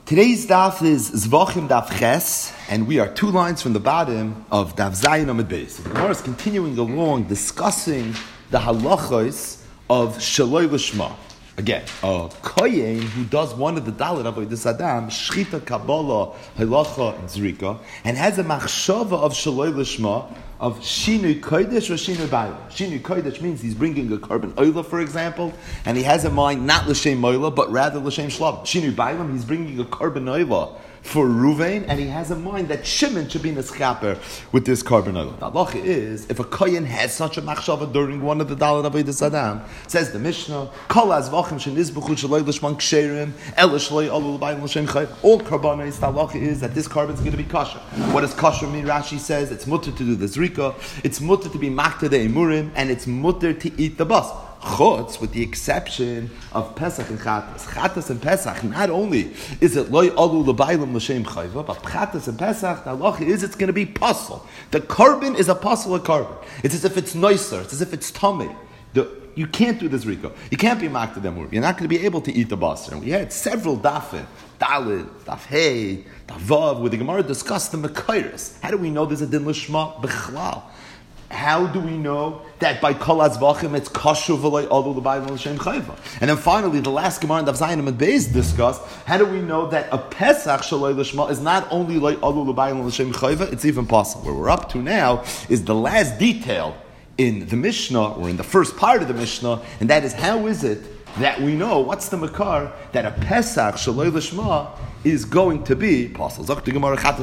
Today's daf is Zvachim Daf Ches, and we are 2 lines from the bottom of Daf Zayin Amud Beis. The Gemara is continuing along discussing the halachos of Shaloi Lishma. Again, a kohen who does one of the dalit avodas adam, shchita, kabbalah, halacha, and zrika, and has a machshava of Shaloi Lishma, of Shinui Kodesh or Shinui Bailam. Shinui Kodesh means he's bringing a carbon oila, for example, and he has in mind not L'Shem Moila, but rather L'Shem Shlav. Shinui Bailam, he's bringing a carbon oila for Ruvain, and he has in mind that Shimon should be neschaper with this carbon oil. The halacha is, if a kohen has such a machshava during one of the dalit avodas adam, says the Mishnah, Kol hazvachim shenizbuchu shaloi l'shman ksherim, ela shaloi alu l'bayim l'shem chayv. All karbanos, the halacha is that this carbon is going to be kosher. What does kosher mean? Rashi says it's mutter to do the zrika, it's mutter to be makta the emurim, and it's mutter to eat the bas. Chutz, with the exception of Pesach and Chatas. Chatas and Pesach, not only is it loy alu l'bayim l'shem chayva, but Chatas and Pesach, the halacha is it's going to be puzzle. The carbon is a puzzle of carbon. It's as if it's nicer, it's as if it's tummy. You can't do this riko. You can't be makta demur. You're not going to be able to eat the basar. And we had several dafin, Dalit, Daf Hey, Daf Vav, where the Gemara discussed the Mekairis. How do we know there's a din l'shma b'chlal? How do we know that by kol hazvachim it's kosher v'loy alu l'bayim l'shem chayva? And then finally, the last Gemara in Daf Zayin Amud Beis discussed, how do we know that a Pesach shaloi l'shma is not only loy alu l'bayim l'shem chayva, it's even possible. Where we're up to now is the last detail in the Mishnah, or in the first part of the Mishnah, and that is, how is it that we know, what's the makar, that a Pesach shaloi l'shma is going to be possible? How do you know that a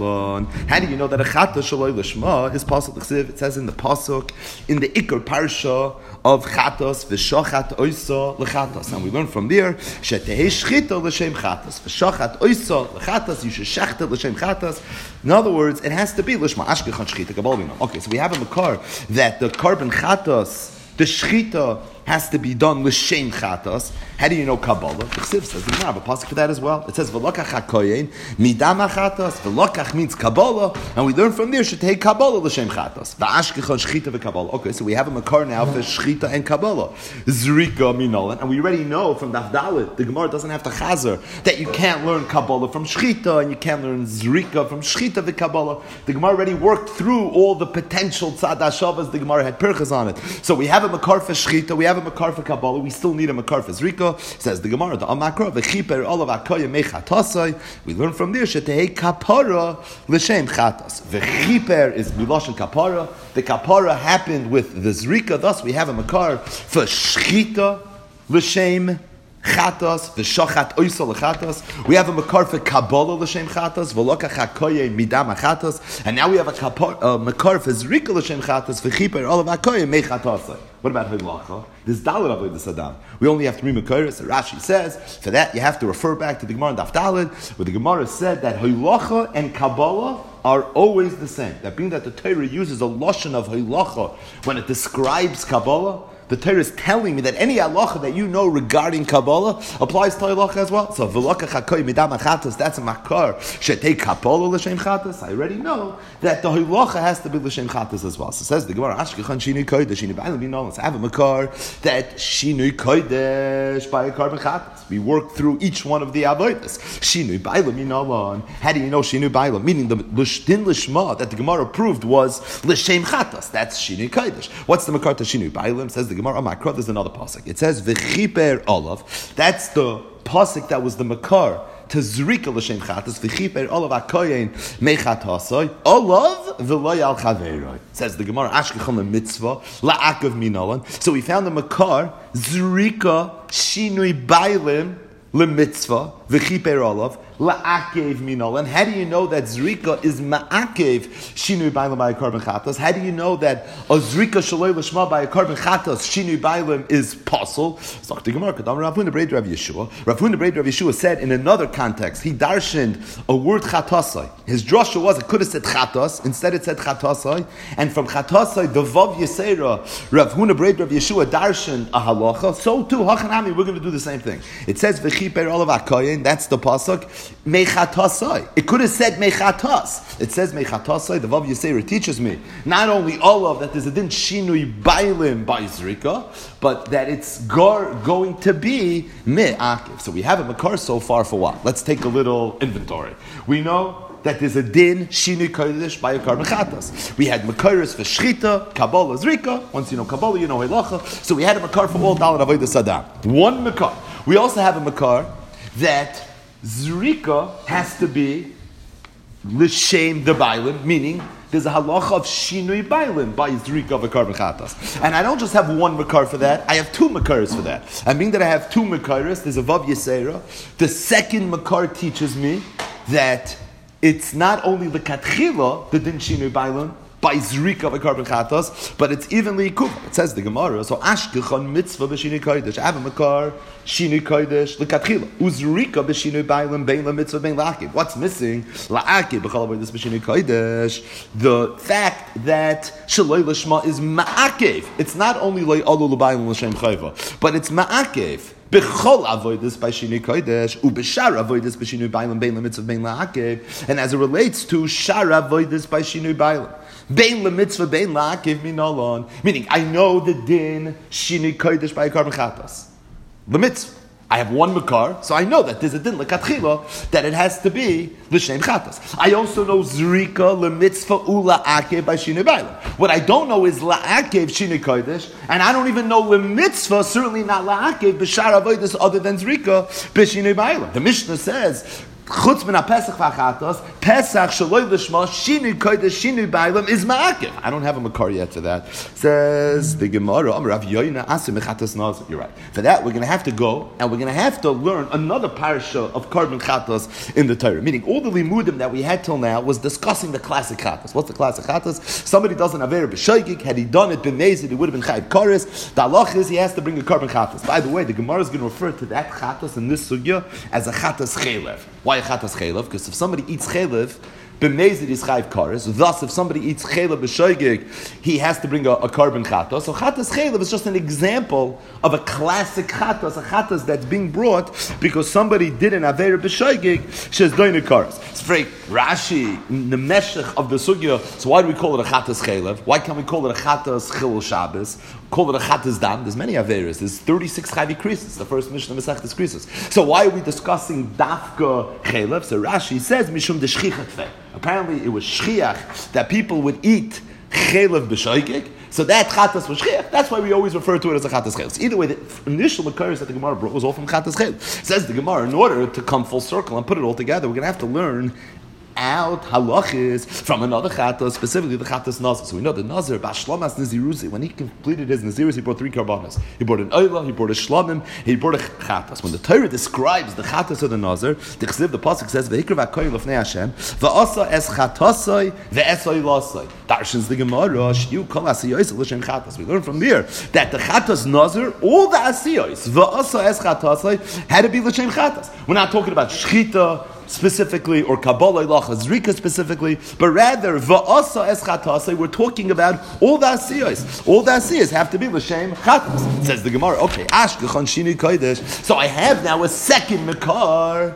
chata shaloi l'shma is possible? It says in the pasuk, in the Ikar Parsha of chatos, v'shachat oisa l'chatos. And we learn from there, shetehei shchita l'shem chatos, v'shachat oisa l'chatos, you should shechta l'shem chatos. In other words, it has to be l'shma ashkechan shchita kabalvino. Okay, so we have a makar that the carbon chatos, the shchita, has to be done l'shem chatos. How do you know Kabbalah? The Chsiv says, we have a pasuk for that as well. It says, v'lokach hakoyen, midam chatos, v'lokach means Kabbalah, and we learn from there, should take Kabbalah l'shem chatos. V'ashkechon shchita v'Kabbalah. Okay, so we have a makar now for shchita and Kabbalah. Zrika minolan, and we already know from Daf Dalit, the Gemara doesn't have to chazer, that you can't learn Kabbalah from shchita, and you can't learn Zrika from shchita v'Kabbalah. The Gemara already worked through all the potential tzad hashavas, the Gemara had perchas on it. So we have a makar for shchita, we have a makar for Kabbalah, we still need a makar for Zrika. Says the Gemara, the Amakra, v'chiper olav akoya mechatasai. We learn from there, shetehei kapara l'shem chatas. V'chiper is miloshen kapara. The kapara happened with the Zrika, thus we have a makar for shchita l'shem chatas, v'shachat oisa l'chatas. We have a makar for Kabbalah l'shem chatas, v'lokach hakoye midam chatas. And now we have a makar for Zrika l'shem chatas, v'chiper olav akoya mechatasai. What about halacha? This dalit avodas adam. We only have 3 makaris. Rashi says, for that you have to refer back to the Gemara in Daf Dalit, where the Gemara said that halacha and Kabbalah are always the same. That being that the Torah uses a lashon of halacha when it describes Kabbalah, the Torah is telling me that any halacha that you know regarding Kabbalah applies to halacha as well. So v'lokach hakoy midam chatas, that's a makar. Shetei Kabbalah l'shem chatas. I already know that the halacha has to be l'shem chatas as well. So says the Gemara, ashkechan shinui kodesh, shinui b'aylam b'nolan. So I have a makar that shinui kodesh by a carbon chatas. We work through each one of the avodas. Shinui b'aylam b'nolan. How do you know shinui b'aylam? Meaning the din l'shma that the Gemara proved was l'shem chatas. That's shinui kodesh. What's the makar to shinui b'aylam? Says the Gemara Amakra, there's another pasuk. It says v'chiper olav. That's the pasuk that was the makar to zrika l'shem chatas. V'chiper olav akoyen mechatasoi olav v'loy al chaveroi. Says the Gemara ashkechon mitzvah la'akav minolan. So we found the makar zrika shinui bailim lemitzvah v'chiper olav la'akev minol. And how do you know that zrika is ma'akev shinui bailim by a carbon chatas? How do you know that a zrika shaloi l'shma by a carbon chatas shinui bailim is possible? So the Gemara, Rav Huna Breid Rav Yeshua. Rav Huna Breid Rav Yeshua said in another context, he darshened a word chatasai. His drasha was, it could have said chatas, instead it said chatasai, and from chatasai the vav yisera, Rav Huna Breid Rav Yeshua darshened a halacha. So too hachanami, we're going to do the same thing. It says v'chiper olav akoyen Akein, that's the pasuk, Mechatasai. It could have said Mechatas. It says Mechatasai, the Vav Yisera teaches me, not only all of that there's a din Shinui Bailim by Zrika, but that it's going to be Me'akiv. So we have a Makar so far for what? Let's take a little inventory. We know that there's a din Shinui Kodesh by a Karban Chatas. We had Makaris for Shchita, Kabbalah, Zrika. Once you know Kabbalah, you know Halacha. So we had a Makar for all Dalet Avodah Sadam. One Makar. We also have a Makar that Zrika has to be L'Shem de Bailim, meaning there's a halacha of Shinui Bailim by Zrika of a Karban Chatas. And I don't just have one Makar for that, I have two Makaris for that. And being that I have two Makaris, there's a Vav Yisera. The second Makar teaches me that it's not only the Katchila, the Din Shinui Bailim, by Zrika of a Karban Chatas, but it's evenly Kufa. It says the Gemara, so Ashkechon mitzvah b'Shinui Kodesh. I have a Makar, Shinui Kodesh, l'Katchila. Uzrika b'Shinui Bailim, bein l'mitzvah, bein l'Akiv. What's missing? L'Akiv, b'chol avodas b'Shinui Kodesh. The fact that Shaloi l'Shma is Ma'akiv. It's not only Lo'alu l'Bailim l'Shem Chayva, but it's Ma'akiv. B'chol avodas by Shinui Kodesh, u'b'shar avodas b'Shinui Bailim, bein l'mitzvah, bein l'Akiv. And as it relates to shar avodas by Shinui Bailim, bein l'mitzvah, bein l'Akiv minolon. Meaning, I know the din Shinui Kodesh by a Karban Chatas. The mitzvah. I have one Makar, so I know that there's a din l'katchila that it has to be l'shem chatas. I also know zrika l'mitzvah u'la'akev by Shinui Bailim. What I don't know is la'akev Shinui Kodesh, and I don't even know l'mitzvah, certainly not la'akev b'shar avodas other than zrika b'Shinui Bailim. The Mishnah says, Chutz min ha-Pesach v'achatos, Pesach shaloi l'shma, Shinui Kodesh, Shinui Bailim is ma'akiv. I don't have a Makar yet for that. Says the Gemara, Rav Yoina asim mechatos nazir. You're right. For that, we're going to have to go, and we're going to have to learn another parasha of Karban Chatos in the Torah. Meaning, all the limudim that we had till now was discussing the classic Chatos. What's the classic Chatos? Somebody does an Avera b'Shoigig, had he done it b'Nezid, it would have been Chayv Kares. The halach is he has to bring a Karban Chatos. By the way, the Gemara is going to refer to that Chatos in this sugya as a Chatos Chelev. Why a Chatas Chelev? Because if somebody eats Chelev, b'mezid is Chayv Kares. Thus, if somebody eats Chelev b'Shoigig, he has to bring a Karban Chatas. So Chatas Chelev is just an example of a classic Chatas, a Chatas that's being brought because somebody did an Avera b'Shoigig, she's doing a Kares. It's very Rashi, the Meshech of the Sugya. So why do we call it a Chatas Chelev? Why can't we call it a Chatas Chilul Shabbos? Call it a Chatas Dam. There's many Averas. There's 36 Chavi Krisis, the first Mishnah Masechtas Krisis. So why are we discussing Dafka Chelev? So Rashi says, Mishum de Shchicha. Apparently it was Shchiach that people would eat Chelev b'Shoigig. So that Chatas was Shchiach. That's why we always refer to it as a Chatas Chelev. So either way, the initial occurrence that the Gemara brought was all from Chatas Chelev. Says the Gemara, in order to come full circle and put it all together, we're going to have to learn out halachis from another chatas, specifically the chatas nazir. So we know the nazir, Bashlomas Naziruzi, when he completed his nazirus, he brought 3 karbanos. He brought an oila, he brought a shlomim, he brought a chatas. When the Torah describes the chatas of the nazir, the pasuk says, "Ve'ikra v'koyin l'fnei Hashem, v'asa es chatasoi ve'esoi lasoi." Darshans the Gemara, "Shiu kol asiyos l'shem chatas." We learn from there that the chatas nazir, all the asiyos, v'asa es chatasoi, had to be l'shem chatas. We're not talking about shchita specifically, or Kabbalah Ilacha Zrika specifically, but rather Va'asa es Chatasai, we're talking about all the Asiyos. All the Asiyos have to be L'Shem Chatas. Says the Gemara, okay, Ashkechon Shinui Kodesh. So I have now a second Makar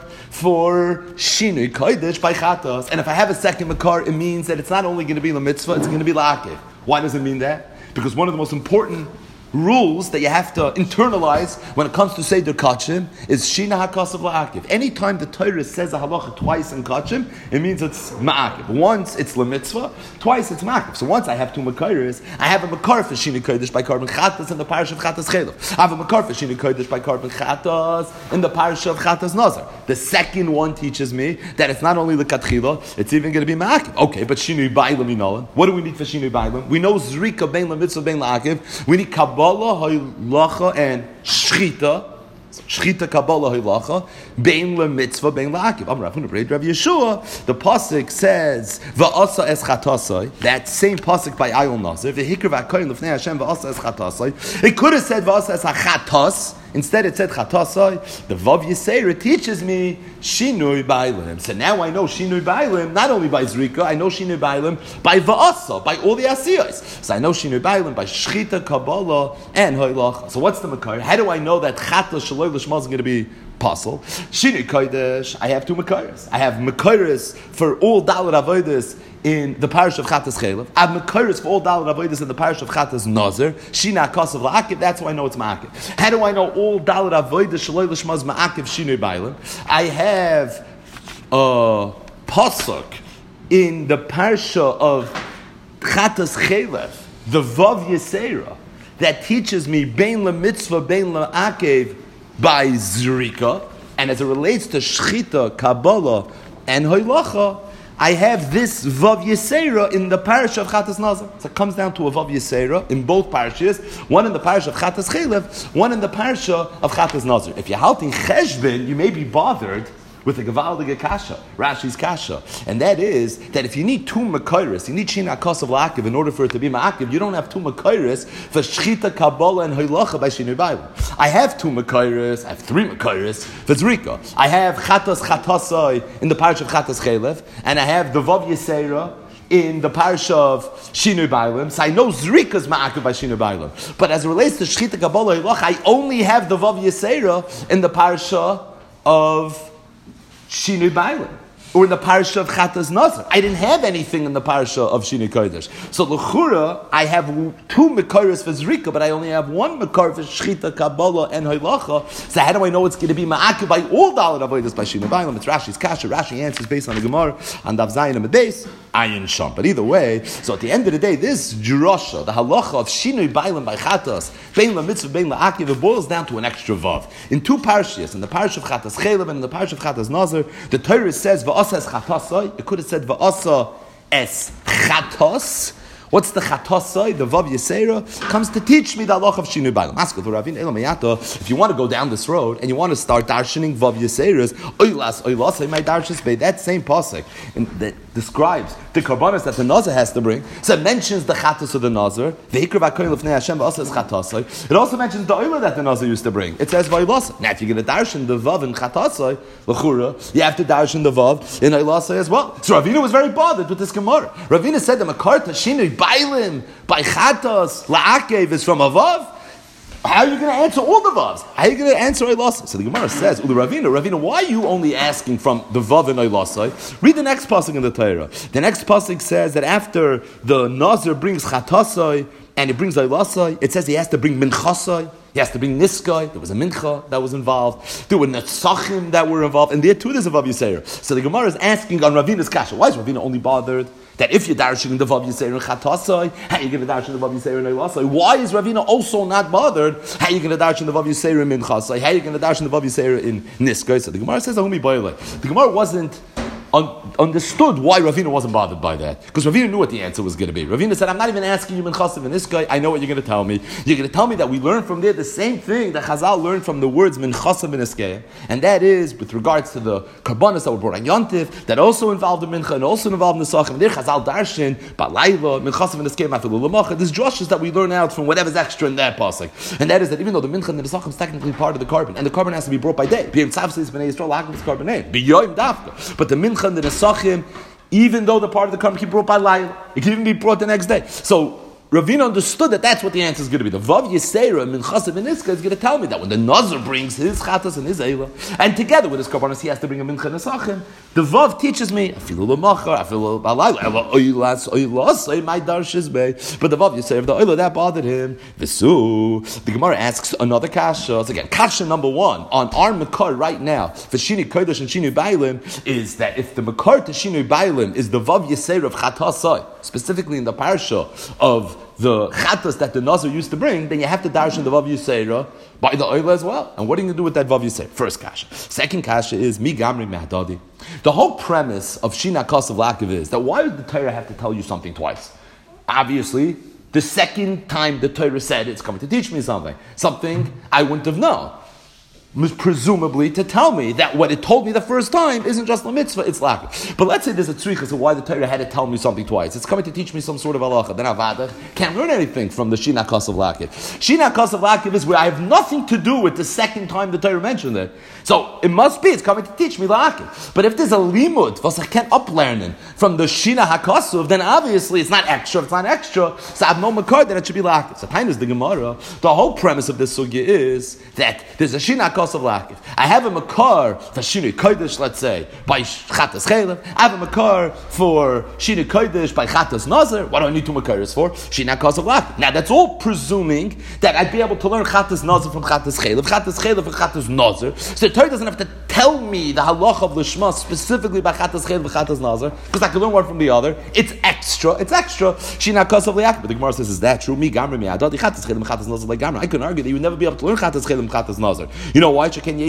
for Shinui Kodesh by Chatas. And if I have a second Makar, it means that it's not only going to be the mitzvah, it's going to be La'akev. Why does it mean that? Because one of the most important rules that you have to internalize when it comes to Seder Kachim is Shina HaKasav La'akiv. Anytime the Torah says a halacha twice in Kachim, it means it's Ma'akiv. Once it's L'mitzvah, twice it's Ma'akiv. So once I have 2 Makaris, I have a Makar for Shina Kodesh by Karban Chatas in the parish of Chatas Chelev. I have a Makar for Shina Kodesh by Karban Chatas in the parish of Chatas Nazar. The second one teaches me that it's not only the Katchila, it's even going to be Ma'akiv. Okay, but Shinui Bailim Inolan. What do we need for Shinui Bailim? We know Zrika Bein L'mitzvah Bein La'akiv. We need Kabbalah, Halacha, and Shchita. Shchita, Kabbalah, Halacha, Bein LeMitzvah, Bein LeAkiv. Amar Rav Huna B'Rei Rav Yeshua. The pasuk says Va'asa es Chatasai. That same pasuk by Ayol Nazir. V'hikra v'akoyin l'fnei Hashem Va'asa es Chatasai. It could have said Va'asa es Chatas. Instead, it said Chatasai. The Vav Yisera teaches me Shinui Bailim. So now I know Shinui Bailim not only by Zrika, I know Shinui Bailim by Va'asa, by all the Asiyos. So I know Shinui Bailim by Shchita, Kabbalah, and Hoylach. So what's the Makar? How do I know that Chata Shaloi L'Shma is going to be puzzle. Shinui Kodesh, I have two Mekayres. I have Mekayres for all Dalet Avodas in the parish of Chatas Chelev. I have Mekayres for all Dalet Avodas in the parish of Chatas Nazir. Shina Kasav La'akiv, that's why I know it's Ma'akiv. How do I know all Dalet Avodas Shaloi L'shmaz Ma'akiv Shinui Bailim? I have Pasuk in the parsha of Chatas Chelev, the Vav Yisera, that teaches me Bein LaMitzvah, Bein LaAkev by Zrika, and as it relates to Shchita, Kabbalah, and Hoylacha, I have this Vav Yisera in the parish of Chatas Nazir. So it comes down to a Vav Yisera in both parishes, one in the parish of Chatas Chelev, one in the parsha of Chatas Nazir. If you're halting Cheshbin, you may be bothered with a Gevaldige Kasha, Rashi's Kasha. And that is that if you need two Mekayres, you need Shina Kosav La'akiv in order for it to be Ma'akiv, you don't have two Mekayres for Shchita, Kabbalah, and Hoylacha by Shinui Bailim. I have two Mekayres, I have three Mekayres for Zrika. I have Chatas Chatasai in the parish of Chatas Chelev, and I have the Vav Yisera in the parsha of Shinui Bailim. So I know Zrika's Ma'akiv by Shinui Bailim. But as it relates to Shchita, Kabbalah, Hoylacha, I only have the Vav Yisera in the parsha of Shinui Bailim, or in the parasha of Chatas Nazir. I didn't have anything in the parasha of Shinui Kodesh. So l'chura, I have two Mekayres for Zrika, but I only have one Mekar for Shchita, Kabbalah, and Hoylacha. So how do I know it's going to be Ma'akiv by all Dalet Avodas by Shinui Bailim? It's Rashi's Kasha. Rashi answers based on the Gemara, on Daf Zayin and Beis, Ayin Sham. But either way, so at the end of the day, this Jurasha, the halacha of Shinui Bailim by Chatas, Bein LaMitzvah, Bein LaAkiv, it boils down to an extra Vav. In two parashas, in the parish of Chatas Chelev and in the parish of Chatas Nazir, the Torah says, Va'asa es Chatasai. It could have said, Va'asa es Chatas. What's the Chatasai? The Vav Yisera comes to teach me the halacha of Shinui Bailim. If you want to go down this road and you want to start darshaning Vav Yiseras, Oylas, my darshas bay, that same pasuk that describes the karbanos that the Nazir has to bring. So it mentions the Chatas of the Nazir. It also mentions the Oyla that the Nazir used to bring. It says Vaylas. Now if you're going to darshan the Vav in Chatasai, l'chura, you have to darshan the Vav in Oylas as well. So Ravina was very bothered with this Gemara. Ravina said the Makarta Shinui Bailim by Chatas La'akev is from a Vav. How are you going to answer all the Vavs? How are you going to answer Oylasai? So the Gemara says, Ravina, why are you only asking from the Vav and Oylasai? Read the next pasuk in the Torah. The next pasuk says that after the Nazir brings Chatasai and he brings Oylasai, it says he has to bring Minchasai. He has to bring Niskai. There was a mincha that was involved. There were Netzachim that were involved. And there too there's a Vav Yisera. So the Gemara is asking on Ravina's kasha. Why is Ravina only bothered that if you're darshing the Vav Yisera in Chatasai, how are you going to darshan the Vav Yisera in Oylasai? Why is Ravina also not bothered? How are you going to darshan the Vav Yisera in Minchasai? How are you going to darshan the Vav Yisera in Niskai? So the Gemara says, the Gemara wasn't understood why Ravina wasn't bothered by that. Because Ravina knew what the answer was going to be. Ravina said, I'm not even asking you Minchasim and this guy, I know what you're going to tell me. You're going to tell me that we learned from there the same thing that Chazal learned from the words Minchasim and Iskaya. And that is with regards to the Karbanos that were brought on Yontif, that also involved the Mincha and also involved the Nesachim. And there Chazal Darshan, Balayla, Minchasim and Iskaya, Mafilu Lamacha. There's drushes that we learn out from whatever's extra in that pasuk. And that is that even though the Mincha and the Nesachim is technically part of the carbon, and the carbon has to be brought by day. But the Mincha and the Nesachim, even though the part of the carbon can be brought by Laila, it can even be brought the next day. So Ravina understood that that's what the answer is going to be. The Vav Yisera, Minchasim and Iska is going to tell me that when the Nazir brings his Chatas and his Eila, and together with his Karbanos he has to bring a Mincha and Nesachim, the Vav teaches me, Afilu L'machar, Afilu Balayla, Ela Oylas, Oylas, my Darshis Bey. But the Vav Yisera, the Eila, that bothered him. Visu, the Gemara asks another Kasha. So again, Kasha number one, on our Makar right now, for Shinui Kodesh and Shinui Bailim, is that if the Makar to Shinui Bailim is the Vav Yisera of Chatasai, specifically in the Parsha of the Chatas that the Nazir used to bring, then you have to darshan the Vav Yisera by the Oila as well. And what are you going to do with that Vav Yisera? First Kasha. Second Kasha is Mi Gamri Mehdadi. The whole premise of Shina Kosav La'akiv is that why would the Torah have to tell you something twice? Obviously, the second time the Torah said it's coming to teach me something I wouldn't have known. Presumably to tell me that what it told me the first time isn't just a mitzvah, it's la'akiv. But let's say there's a tzricha, so why the Torah had to tell me something twice. It's coming to teach me some sort of halacha. Then Avada can't learn anything from the Shina Kosav La'akiv. Shina Kosav La'akiv is where I have nothing to do with the second time the Torah mentioned it. So it must be, it's coming to teach me la'akiv. But if there's a limud, was I can't uplearn from the Shina HaKosav, then obviously it's not extra. If it's not extra, so I have no makar, then it should be la'akiv. So time is the Gemara. The whole premise of this sugya is that there's a Shina HaKosav Kosav Lakiv. I have a makar for Shinui Kodesh, let's say, by Chatas Chelev. I have a makar for Shinui Kodesh by Chatas Nazir. What do I need two makaras for? Shinui Kosav Lakiv. Now that's all presuming that I'd be able to learn Chatas Nazir from Chatas Chelev and Chatas Nazir. So the Torah doesn't have to tell me the halacha of Lishma specifically by Chatas Chelev and Chatas Nazir, because I can learn one from the other. It's extra. Shinui Kosav Lakiv. But the Gemara says, is that true? Me gamri me adadi Chatas Chelev and Chatas Nazir like gamri. I can argue that you would never be able to learn Chatas Chelev and Chatas Nazir. You know why?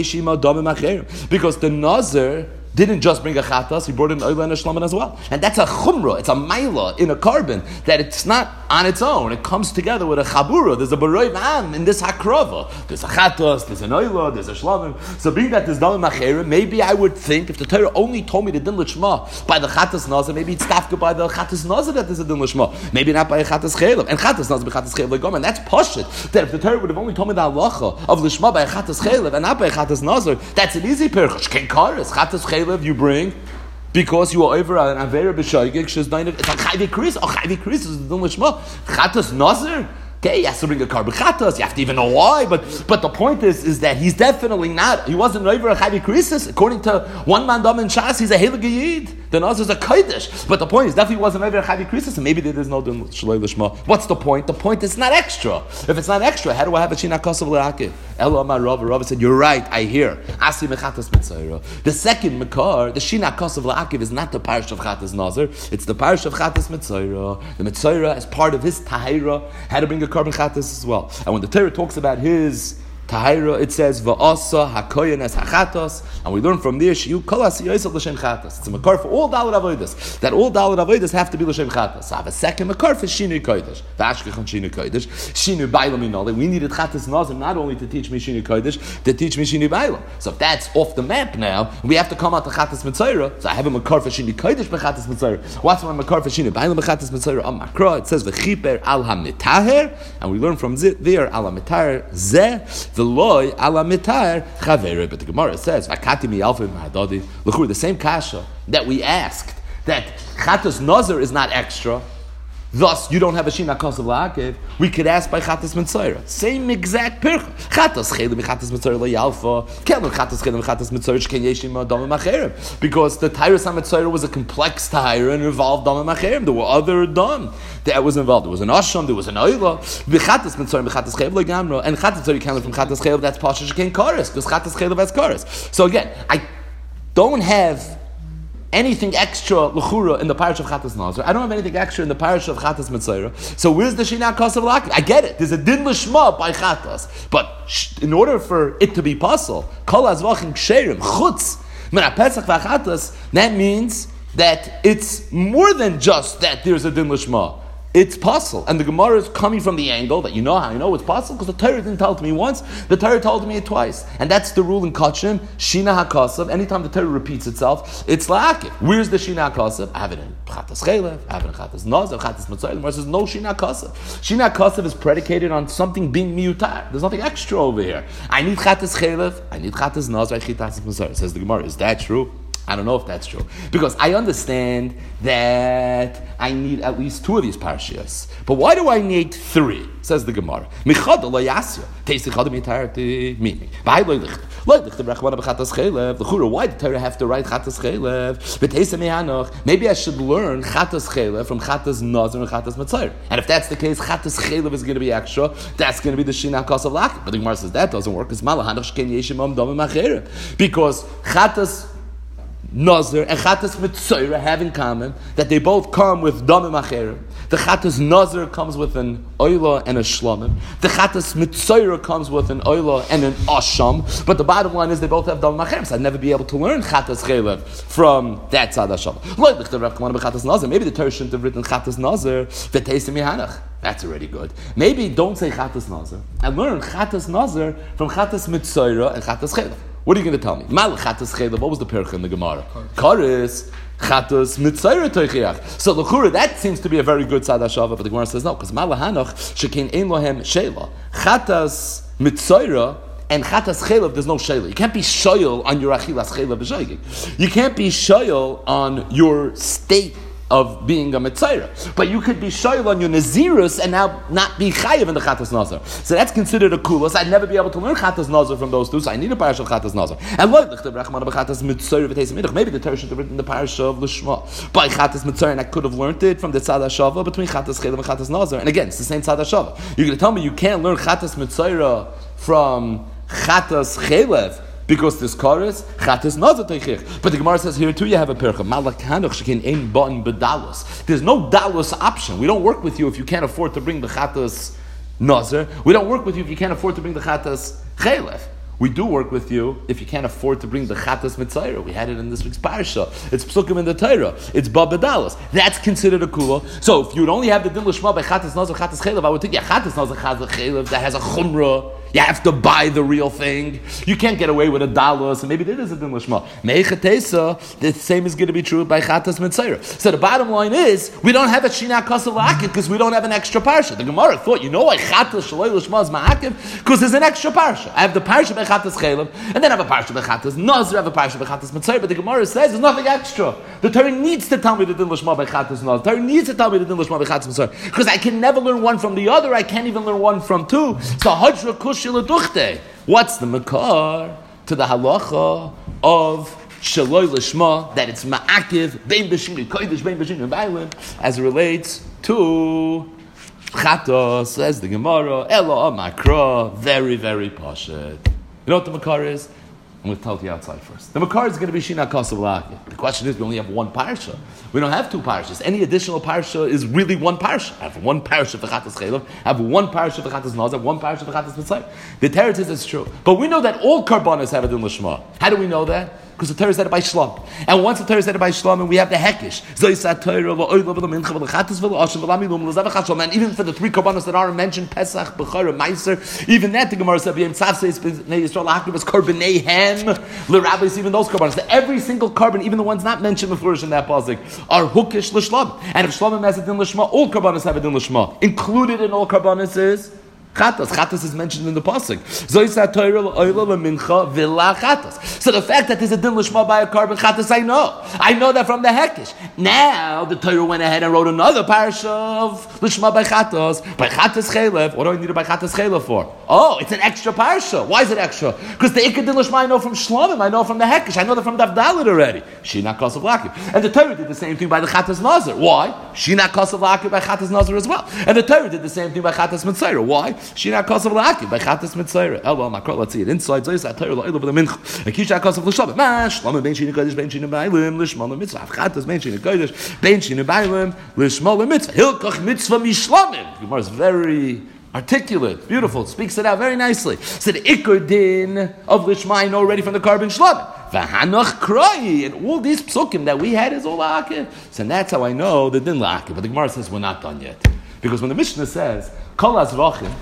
Because the Nazir didn't just bring a chatas, he brought in oil and a shlomen as well. And that's a chumrah, it's a maila in a carbon, that it's not on its own, it comes together with a chabura. There's a baroy man in this hakrava. There's a chatas, there's an oil, there's a shlomen. So being that there's dalim acherim, maybe I would think, if the Torah only told me the din l'shma by the chatas nazir, maybe it's tafka by the chatas nazir that there's a din l'shma. Maybe not by a chatas chelev. And chatas nazir by chatas chelev legom. And that's pashut. That if the Torah would have only told me the halacha of l'shma by a chatas chelev and not by a chatas nazir, that's an easy perch. Ken kares, chatas chelev you bring because you are over an avera b'shaygig. It's a chayvi kris. Oh, chayvi kris is the din l'shma. Chatas nazir. Okay, he has to bring a carbon chatas. You have to even know why. But the point is that he's definitely not. He wasn't over a chayvi krisis. According to one man dam in Shas, he's a heilig yid. The nazir is a kodesh. But the point is definitely wasn't over a chayvi krisis, and maybe there is no din shalei l'shma. What's the point? The point is not extra. If it's not extra, how do I have a Shinui Kosav Lakiv? Elo Amar Rava said, you're right. I hear. Asi mechatas mitzayra. The second makar, the Shinui Kosav Lakiv, is not the parish of chatas nazir. It's the parish of chatas mitzayra. The mitzayra, as part of his tahira, had to bring a carbon chatas as well. And when the Torah talks about his tahira, it says va'asa hakoyen es hachatos, and we learn from there shiu kol asiyos l'shem chatos. It's a makar for all daled avodas. That all daled avodas have to be l'shem chatos. So I have a second makar for Shinui Kodesh. V'ashkech on Shinui Kodesh. Shinui Bailam inole. We needed chatas nazim not only to teach me Shinui Kodesh, to teach me Shinui Bailam. So if that's off the map now, we have to come out to chatas mitzayra. So I have a makar for Shinui Kodesh b'chatas mitzayra. What's my makar for Shinui Bailam b'chatas mitzayra? On makra it says v'chiper al hamitaher, and we learn from there al hamitaher zeh. The loy ala mitar chavere, but the Gemara says vakati mi alfa ma'adadi. Look, the same kasha that we asked that chatas nazir is not extra, thus you don't have a Shinui Kosav Lakiv. We could ask by chatas mitzayra, same exact perch. Chatas chayim chatas mitzayra le'alfa. Can't learn chatas chayim chatas mitzayra shken yeshim dama macherim, because the Tyrus mitzayra was a complex Tyra and involved dama macherim. There were other dam that was involved. There was an asham, there was an oila. V'chatas mitzayra v'chatas chayim le'gamra, and chatas mitzayra you can't learn from chatas chayim. That's pasha shken kares, because chatas chayim has kares. So again, I don't have anything extra l'chura in the parish of chatas nazir. I don't have anything extra in the parish of chatas mitzayra. So where's the Shinui Kosav Lakiv? I get it. There's a din l'shma by chatas, but in order for it to be possible, kol azvachim ksherim chutz min hapesach v'chatas, that means that it's more than just that there's a din l'shma. It's possible, and the Gemara is coming from the angle that you know how you know it's possible, because the Torah didn't tell it to me once, the Torah told me it twice, and that's the rule in Kachim, Shinui HaKosav. Anytime the Torah repeats itself, it's la'akiv. Where's the Shinui HaKosav? I have it in Chatas Chelev, I have it in Chatas Nazir, Chatas Mitzayra. The Gemara says no Shinui HaKosav. Shinui HaKosav is predicated on something being miutar. There's nothing extra over here. I need Chatas Chelev, I need Chatas Nazir, I need Chatas Mitzayra. Says the Gemara, is that true? I don't know if that's true, because I understand that I need at least two of these parashiyos. But why do I need three? Says the Gemara. Meaning, why did the Torah have to write chatas chelev? Maybe I should learn chatas chelev from chatas nazir and chatas mitzayra. And if that's the case, chatas chelev is going to be extra. That's going to be the Shinui Kosav Lakiv. But the Gemara says that doesn't work. Because chatas nazir and chatas mitzayra have in common that they both come with damim acherim. The chatas nazir comes with an oila and a shlamim. The chatas mitzayra comes with an oila and an asham. But the bottom line is they both have damim acherim. So I'd never be able to learn chatas chelev from that tzad hasham. Maybe the Torah shouldn't have written chatas nazir v'teisem yihanach. That's already good. Maybe don't say chatas nazir and learn chatas nazir from chatas mitzayra and chatas chelev. What are you going to tell me? Mal chatas chelev. What was the percha in the Gemara? Kares chatas mitzayra toichiach. So l'chura, that seems to be a very good tzad hashava, but the Gemara says no, because mal hanach shekein ein lohem sheila. Chatas mitzayra and chatas chelev, there's no sheila. You can't be shoyel on your achilas chelev b'shaygig. You can't be shoyel on your state of being a Mitzayra. But you could be Shoyl on your Nazirus and now not be Chayiv in the Chatas Nazar. So that's considered a Kulas. I'd never be able to learn Chatas Nazar from those two, so I need a Parasha of Chatas Nazar. And maybe the Torah should have written the Parasha of Lishma by Chatas Mitzayra, and I could have learned it from the Tzad HaShava between Chatas Chelev and Chatas Nazar. And again, it's the same Tzad HaShava. You're going to tell me you can't learn Chatas Mitzayra from Chatas Chelev because this chorus Chatas Nazar Teichich. But the Gemara says here too you have a percha. Malakanuch shekin ein ba'in bedalus. There's no dalus option. We don't work with you if you can't afford to bring the Chatas Nazar. We don't work with you if you can't afford to bring the Chatas Chelev. We do work with you if you can't afford to bring the Chatas Mitzayra. We had it in this week's Parsha. It's Psukim in the Torah. It's Babedalas. That's considered a Kula. So if you would only have the Din Lishma by Chatas Nazar, Chatas Chelev, I would think, Chatas Nazar, Chatas Chelev, that has a Chumrah. You have to buy the real thing. You can't get away with a dollar, so maybe there is a Din Lishma. Meichatesa, the same is going to be true by Chatas Mitzayra. So the bottom line is, we don't have a Shina Kasav La'akid because we don't have an extra Parsha. The Gemara thought, you know why Chatas Shaloi Lishma is Ma'akid? Because there's an extra Parsha. I have the Parsha by Chatas Chelev, and then I have a Parsha by Chatas Nazar, I have a Parsha by Chatas Mitzayra, but the Gemara says there's nothing extra. The Torah needs to tell me the Din Lishma by Chatas Nazar. The Torah needs to tell me the Din Lishma by Chatas Mitzayra. Because I can never learn one from the other, I can't even learn one from two. So Hajra Kushila Duchte. What's the makar to the halacha of Shaloi Lishma, that it's ma'akiv, bein b'shinu kodesh, bein b'shinu b'aylim, as it relates to Chatos, says the Gemara, Elo Makra, very, very pashet. You know what the makar is? I'm going to tell you outside first. The makar is going to be Shina Kasav La'akid. The question is, we only have one parsha. We don't have two parshas. Any additional parsha is really one parsha. I have one parsha for Chatas Chelev, I have one parsha for Chatas Nazar, I have one parsha for Chatas Mitzayra. The Torah says it's true. But we know that all karbanos have a Din Lishma. How do we know that? Because the Torah said it by Shlam. And once the Torah said it by Shlam, and we have the Hekish. And even for the three karbanos that are mentioned, Pesach, Bechara, Meiser, even that the Gemara said, even those karbanos. Every single carbon, even the ones not mentioned before in that pasuk, are Hukish L'Shlam. And if Shlam has a Din Lishma, all karbanos have a Din Lishma. Included in all karbanos is Chatas. Chatas is mentioned in the pasuk. So the fact that there's a Din Lishma by a carbon Chatas, I know that from the Hekish. Now the Torah went ahead and wrote another parasha of Lishma by Chatas Chelev. What do I need it by Chatas Chelev for? Oh, it's an extra parasha. Why is it extra? Because the Ikad Din Lishma I know from Shlomim, I know from the Hekish, I know that from Daf Dalet already. Shina Kasav La'akid. And the Torah did the same thing by the Chatas Nazar. Why? Shina Kasav La'akid by Chatas Nazar as well. And the Torah did the same thing by Chatas Mitzayra. Why? Shina Kasav La'akid by Chatas Mitzayra. Elo Makra, let's see it inside. Zoyis HaTorah La'ilo B'da Mincha. Akisha Kasav L'Shabbat. Mash. Shlomim Ben Shina Kodesh Ben Shina B'aylim. Lishma L'Mitzvah. Chatas Ben Shina Kodesh Ben Shina B'aylim. Lishma L'Mitzvah. Hilkach Mitzvah Mishlomim. Gemara is very articulate, beautiful, speaks it out very nicely. So the Iker Din of Lishma I know already from the carbon Shlamim. V'hanach Kroi, and all these psukim that we had is all La'akid. So that's how I know the Din La'akid. But the Gemara says we're not done yet. Because when the Mishnah says, Kol Azrachim,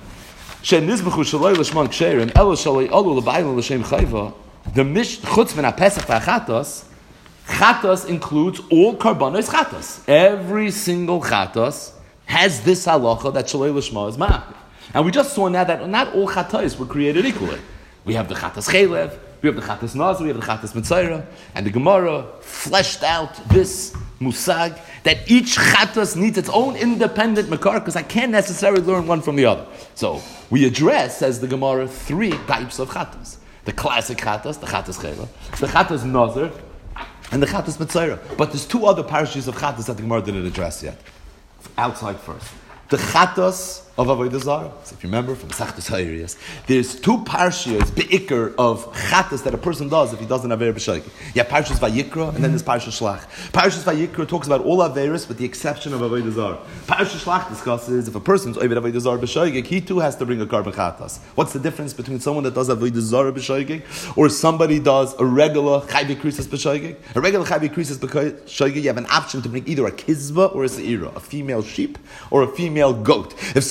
Shen Nizbechu Shaloi Lishman Ksherim, Elo Shaloi Olu L'Bayim L'Shem Chayva, the Mishnah, Chutz Min HaPesach V'Chatos, Chatos includes all karbanos Chatos. Every single Chatos has this halacha that Shaloi Lishma is ma'akid. And we just saw now that not all Chatos were created equally. We have the Chatas Chelev, we have the Chatas Nazar, we have the Chatas Mitzayra, and the Gemara fleshed out this musag that each Chatas needs its own independent makar, because I can't necessarily learn one from the other. So we address, says the Gemara, three types of Chatas. The classic Chatas, the Chatas Chelev, the Chatas Nazar, and the Chatas Mitzayra. But there's two other parashas of Chatas that the Gemara didn't address yet. Outside first. The Chatas of Avodah Zarah. So if you remember from Masechtas Hayrius, there's two parshas, be'ikr, of Chatas that a person does if he doesn't have Aveir B'Shaygig. You have Parshas Vayikra, and then there's Parshas Shlach. Parshas Vayikra talks about all Aveiros with the exception of Avodah Zarah. Parshas Shlach discusses if a person's Avodah Zarah B'Shaygig, he too has to bring a carbon Chatas. What's the difference between someone that does Avodah Zarah B'Shaygig or somebody does a regular Chayvi Krisis B'Shaygig? A regular Chayvi Krisis B'Shaygig, you have an option to bring either a Kizva or a Se'ira, a female sheep or a female goat. If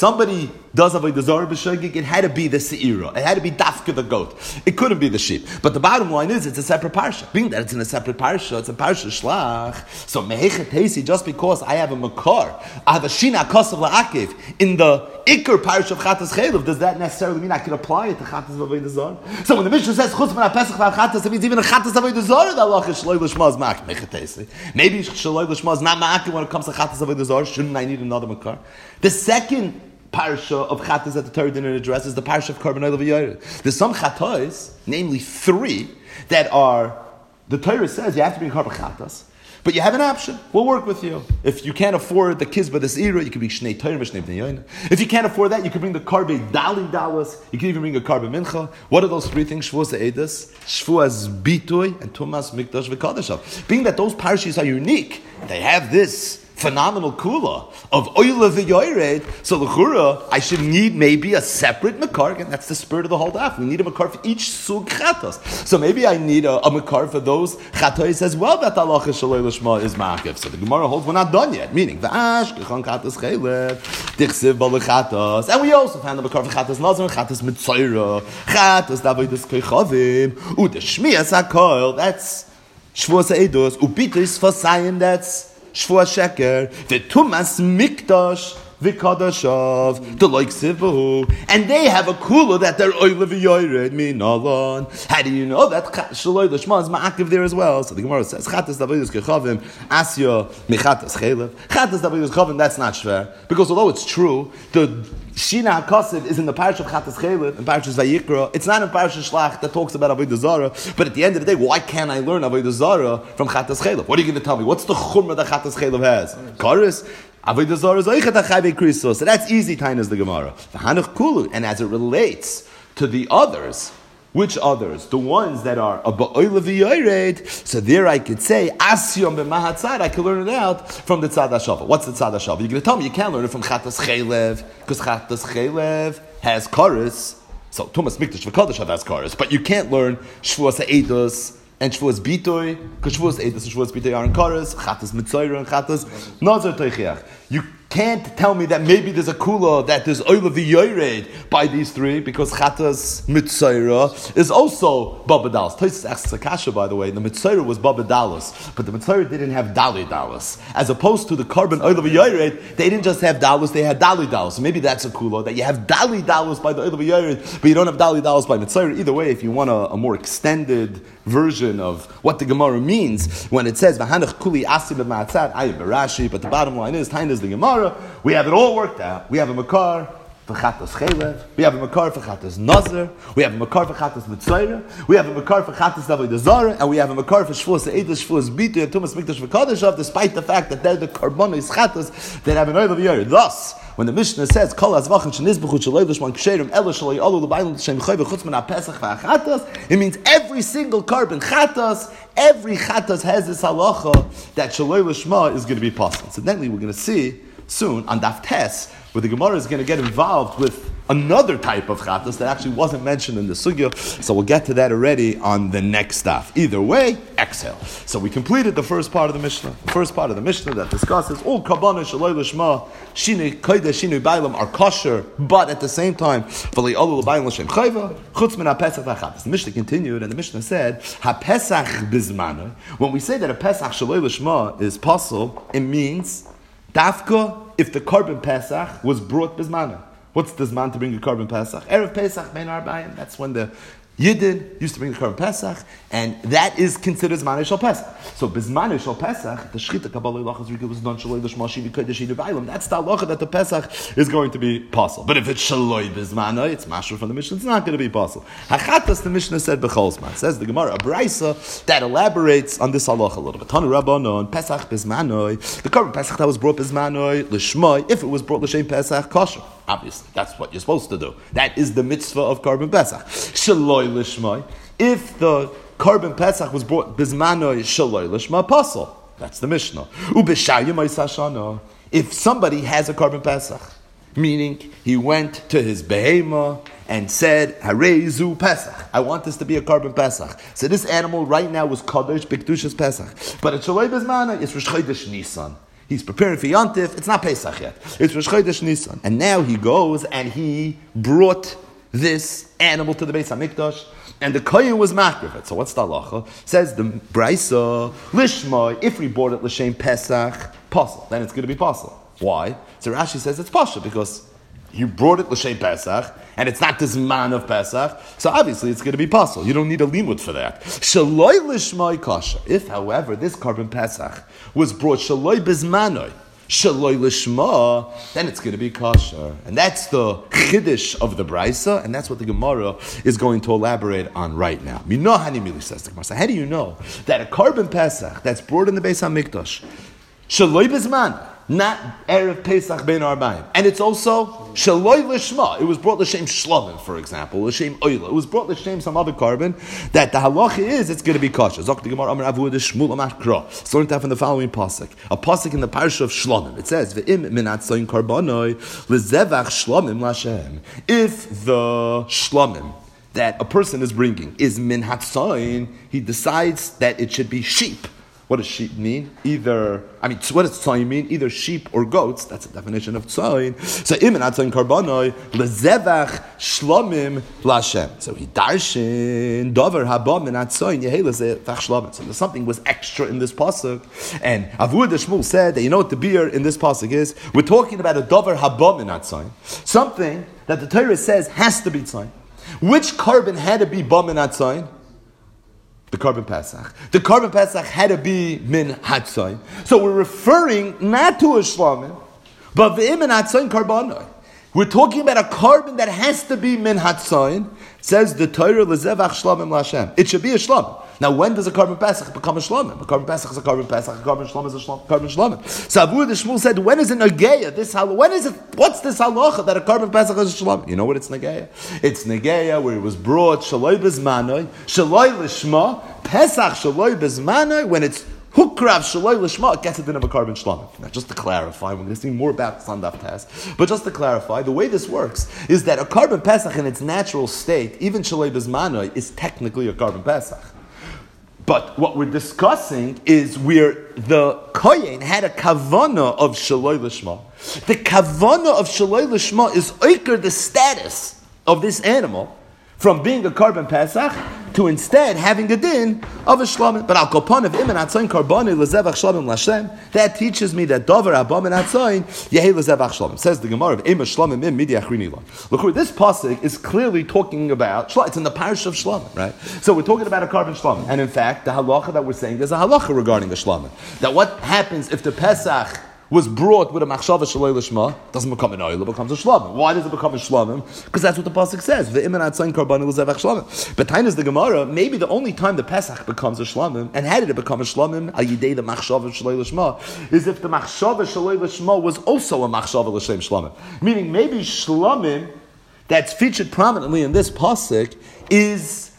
somebody does avodah zarah b'shogeg, it had to be the seira. It had to be dafka the goat. It couldn't be the sheep. But the bottom line is, it's a separate parsha. Being that it's in a separate parsha, it's a parsha shlach. So mehechet heisi, just because I have a makar, I have a shina kosav la'akiv in the ikar parsha of chatas chaylev, does that necessarily mean I can apply it to chatas avodah zarah? So when the Mishnah says chutz min ha'pesach v'chatas, it means even a chatas avodah zarah, the halacha shloi l'shma is ma'akiv mehechet heisi. Maybe shloi l'shma is not ma'akiv when it comes to chatas avodah zarah. Shouldn't I need another makar? The second parsha of chatas that the Torah didn't address is the parsha of Karban Oil v'Yored. There's some chatos, namely 3, that are, the Torah says you have to bring Karban chatas, but you have an option. We'll work with you. If you can't afford the kizba this era, you can bring Shnei Torah, Shnei Bnei Yoina. If you can't afford that, you can bring the Karbe Dali Dalas. You can even bring a Karbe Mincha. What are those 3 things? Shvuas Eidos, Shvuas Bitoy, and Tumas Mikdash v'Kadashav. Being that those parshas are unique, they have this phenomenal kula of oila v'yored. So l'chura, I should need maybe a separate makar, and that's the spirit of the whole daf. We need a makar for each sug chatos. So maybe I need a makar for those chatos as well. That halacha shaloi l'shma is ma'akev. So the Gemara holds we're not done yet. Meaning v'ash k'chan chatos chaylev dichsiv b'lechatos, and we also found the makar for chatos nazar, chatos mitzoyra, chatos davodos koichavim, udeshmias hakoil. That's shvuas eidos ubitis fasayim. That's Shvua Sheker, the Tumas Mikdash, Vikadashav, the like Sivahu, and they have a kula that they're oil of yored minalon. How do you know that Shaloi Lashma is ma'akiv there as well? So the Gemara says, Chatas Davidus Kechavim, Asya Mechatas Chelev. Chatas Davidus Kechavim, that's not shver, because although it's true, the Shina HaKasiv is in the parish of Chatas Chelev, in Parashas Vayikra. It's not in Parashas Shlach that talks about Avodah Zarah, but at the end of the day, why can't I learn Avodah Zarah from Chatas Chelev? What are you going to tell me? What's the chumrah that Chatas Chelev has? Karis? Avodah Zarah is Oichet HaChai Be'Krisos. So that's easy, Tainas the Gemara. V'hanach Kulu. And as it relates to the others, which others? The ones that are a ba'oila v'yored. So there I could say, Asyom b'mahatzad, I could learn it out from the Tzad HaShavah. What's the Tzad HaShavah? You're going to tell me you can't learn it from Chatas Chelev, because Chatas Chelev has Karis. So Tumas Mikdash v'Kadashav has Karis. But you can't learn Shvuas HaEdos and Shvuas Bitoy, because Shvuas Eidos and Shvuas Bitoy are in Karis, Chatas Mitzoyra and Chatas Nazar Teichiach. You can't tell me that maybe there's a kula that there's oil of yored by these 3, because Chatas Mitzoyra is also Baba Dalas. Tosis asks Akasha, by the way, the Mitzoyra was Baba Dalas, but the Mitzoyra didn't have Dali Dalas. As opposed to the carbon oil of yored, they didn't just have Dalas, they had Dali Dalas. So maybe that's a kula, that you have Dali Dalas by the oil of yored, but you don't have Dali Dalas by Mitzoyra. Either way, if you want a more extended version of what the Gemara means when it says V'hanach kuli asim b'ma'atzad, I have Rashi, but the bottom line is Tainas the Gemara. We have it all worked out. We have a makar for Chatas Chelev. We have a makar for Chatas Nazar. We have a makar for Chatas Mitzoyra. We have a makar for Chatas Avodah Zarah, and we have a makar for Shvuas Eidos, Shvuas Bitoy, and Tumas Mikdash v'Kadashav, despite the fact that they're the karbonos Chatas that have an oil of yored. Thus, when the Mishnah says Kol Azvachim Shenizbechu Shaloi Lishman Ksherim Elo Shaloi Alu L'Bayim Shem Choy V'Chutz Min HaPesach VaChatas, it means every single carbon Chatas, every Chatas has this halacha that Shaloi Lishma is going to be possible. Incidentally, we're going to see soon on Daf Tes, where the Gemara is going to get involved with another type of chatas that actually wasn't mentioned in the sugya. So we'll get to that already on the next Daf. Either way, exhale. So we completed the first part of the Mishnah. The first part of the Mishnah that discusses all kabbalah shaloi l'shma shini kodesh shini bailam are kosher, but at the same time v'li alu l'bayim l'shem chayva chutz min ha'pesach v'chatas. The Mishnah continued, and the Mishnah said ha'pesach bizmano. When we say that a pesach shaloi l'shma is possible, it means dafka if the carbon Pesach was brought bismana. What's the zman to bring a carbon Pesach? Erev Pesach, Ben Arbayim. That's when the Yidden used to bring the carbon Pesach, and that is considered Zman Shal Pesach. So Bisman Shal Pesach, the Shchita Kabbalah Lachas Rika was done Shaloi L'Shma Shivi Kodesh Yidu Bailam. That's the halacha that the Pesach is going to be possible. But if it's Shaloi Bismana, it's Mashur from the Mishnah, it's not going to be possible. Hachatas, the Mishnah said B'cholzman. Says the Gemara, a Braisa that elaborates on this halacha a little bit. Tanu Rabbanon, Pesach Bismanoi, the carbon Pesach that was brought Bismanoi, L'Shmoi, if it was brought L'Shem Pesach, kosher. Obviously, that's what you're supposed to do. That is the mitzvah of carbon Pesach. Shaloi L'Shmoi. If the carbon Pesach was brought Bismanoi Shaloi L'Shma Pasal. That's the Mishnah. Ubeshayim Sashana. If somebody has a carbon Pesach, meaning he went to his behema and said, Hareizu Pesach. I want this to be a carbon Pesach. So this animal right now was Kadosh B'Kedushas Pesach. But at Shaloi Bismana, it's Rosh Chodesh Nisan. He's preparing for Yontif. It's not Pesach yet. It's Rosh Chodesh Nisan. And now he goes and he brought this animal to the Beis HaMikdash, and the Kohen was makriv it. So what's the halacha? Says the Brisa, Lishma, if we bought it L'Shem Pesach, Pasal, then it's going to be Pasal. Why? So Rashi says it's Pasha, because you brought it L'Shem Pesach, and it's not this man of Pesach, so obviously it's going to be Pasal. You don't need a limud for that. Shaloi Lishma Kasha. If, however, this carbon Pesach was brought Shaloi Bizmanoi, Shaloi Lishma, then it's going to be kosher. And that's the chiddush of the Brisa, and that's what the Gemara is going to elaborate on right now. Mino Hanimili says the Gemara. So how do you know that a carbon Pesach that's brought in the Beis HaMikdash, Shaloi Bizman, not Erev Pesach Ben Arbaim, and it's also Shaloi Lishma. It was brought L'Shem Shlamim, for example, L'Shem Oila. It was brought L'Shem some other carbon, that the halacha is it's going to be kosher. Zok the Gemara Amar Avu Shmuel Amar Kra. So learned that from the following pasuk, a pasuk in the parsha of Shlamim. It says, "Ve'im minat soin karbonoi lezevach shlamim lashem." If the shlamim that a person is bringing is min hatzayin, he decides that it should be sheep. What does sheep mean? What does tzayin mean? Either sheep or goats. That's the definition of tzayin. So imin atzayin karbonoi lezevach shlamim lashem. So he darshin dover haba min atzayin yehi lezevach shlamim. So something was extra in this pasuk, and Avud Shmuel said that you know what the beer in this pasuk is. We're talking about a dover haba min atzayin, something that the Torah says has to be tzayin. Which carbon had to be ba min atzayin? The carbon Pesach. The carbon Pesach had to be min hatzayin. So we're referring not to a shlamim, but v'im min hatzayin karbonoi. We're talking about a carbon that has to be min hatzayin. Says the Torah lezevach shlamim lashem. It should be a shlamim. Now, when does a carbon Pesach become a shlamim? A carbon Pesach is a carbon Pesach. A carbon shlamim is a carbon shlamim. So Avu the Shmuel said, when is it negeya? When is it? What's this halacha that a carbon Pesach is a shlamim? You know what it's negeya? It's negeya where it was brought shaloi bezmanoi, shaloi lishma, Pesach shaloi bezmanoi, when it's hukrav shaloi lishma, it gets it in of a carbon shlamim. Now, just to clarify, we're going to see more about Sandaf Taz, but just to clarify, the way this works is that a carbon Pesach in its natural state, even shaloi bezmanoi, is technically a carbon Pesach. But what we're discussing is where the Kohen had a kavana of Shaloi Lishma. The kavana of Shaloi Lishma is oiker the status of this animal from being a carbon Pesach to instead having the din of a shlamim. But al kopon of imen atzayin karboni lezevach shlamim lashem, that teaches me that dover abam and atzayin yehi lezevach shlamim. Says the Gemara of ema shlamim im midi achrini lo. Look, this pasuk is clearly talking about it's in the parish of shlamim, right? So we're talking about a carbon shlamim, and in fact, the halacha that we're saying, there's a halacha regarding a shlamim. That what happens if the Pesach was brought with a machshava shaloi lishma, doesn't become an oil, it becomes a shlamim. Why does it become a shlamim? Because that's what the pasuk says. V'im atzayin karboni lezevach shlamim. But time is the Gemara. Maybe the only time the Pesach becomes a shlamim, and how did it become a shlamim? Al yidei the machshava shaloi lishma, is if the machshava shaloi lishma was also a machshava l'shem shlamim. Meaning maybe shlamim that's featured prominently in this pasuk is